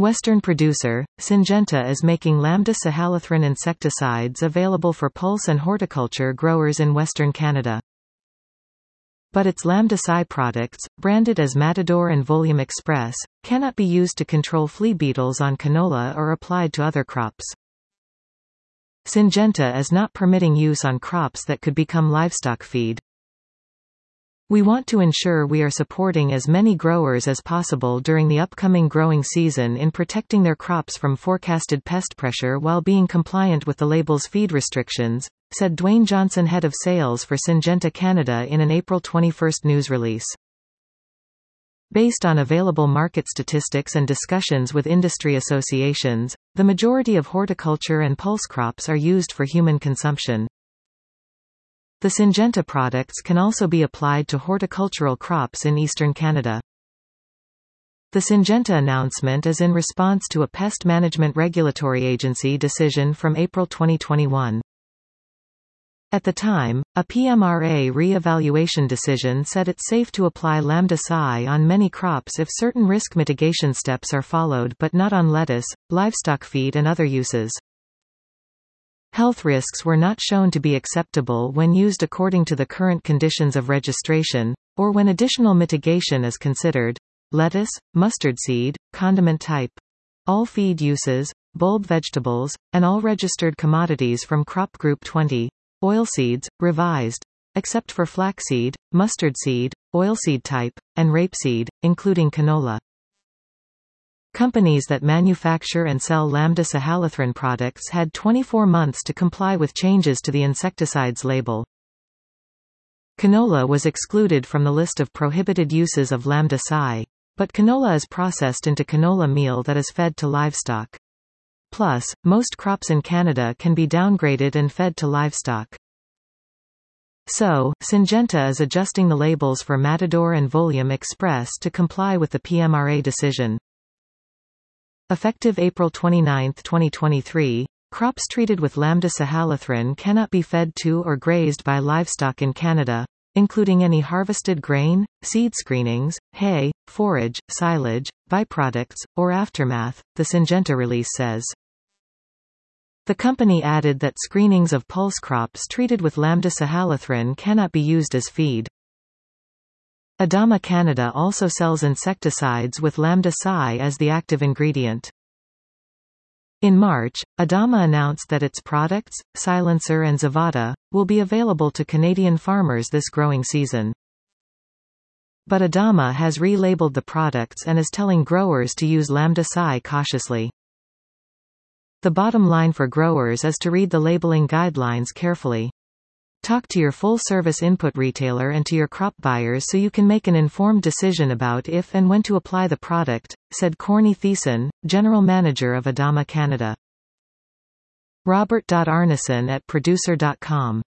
Western producer, Syngenta is making Lambda cyhalothrin insecticides available for pulse and horticulture growers in Western Canada. But its Lambda Cy products, branded as Matador and Volume Express, cannot be used to control flea beetles on canola or applied to other crops. Syngenta is not permitting use on crops that could become livestock feed. We want to ensure we are supporting as many growers as possible during the upcoming growing season in protecting their crops from forecasted pest pressure while being compliant with the label's feed restrictions, said Dwayne Johnson, head of sales for Syngenta Canada, in an April 21 news release. Based on available market statistics and discussions with industry associations, the majority of horticulture and pulse crops are used for human consumption. The Syngenta products can also be applied to horticultural crops in eastern Canada. The Syngenta announcement is in response to a Pest Management Regulatory Agency decision from April 2021. At the time, a PMRA re-evaluation decision said it's safe to apply Lambda Cy on many crops if certain risk mitigation steps are followed, but not on lettuce, livestock feed and other uses. Health risks were not shown to be acceptable when used according to the current conditions of registration, or when additional mitigation is considered. Lettuce, mustard seed, condiment type. All feed uses, bulb vegetables, and all registered commodities from crop group 20. Oilseeds, revised. Except for flaxseed, mustard seed, oilseed type, and rapeseed, including canola. Companies that manufacture and sell Lambda cyhalothrin products had 24 months to comply with changes to the insecticide's label. Canola was excluded from the list of prohibited uses of Lambda Cy, but canola is processed into canola meal that is fed to livestock. Plus, most crops in Canada can be downgraded and fed to livestock. So, Syngenta is adjusting the labels for Matador and Volume Express to comply with the PMRA decision. Effective April 29, 2023, crops treated with Lambda cyhalothrin cannot be fed to or grazed by livestock in Canada, including any harvested grain, seed screenings, hay, forage, silage, byproducts, or aftermath, the Syngenta release says. The company added that screenings of pulse crops treated with Lambda cyhalothrin cannot be used as feed. Adama Canada also sells insecticides with Lambda Cy as the active ingredient. In March, Adama announced that its products, Silencer and Zavada, will be available to Canadian farmers this growing season. But Adama has relabeled the products and is telling growers to use Lambda Cy cautiously. The bottom line for growers is to read the labeling guidelines carefully. Talk to your full-service input retailer and to your crop buyers so you can make an informed decision about if and when to apply the product, said Corny Thiessen, General Manager of Adama Canada. Robert.Arneson at Producer.com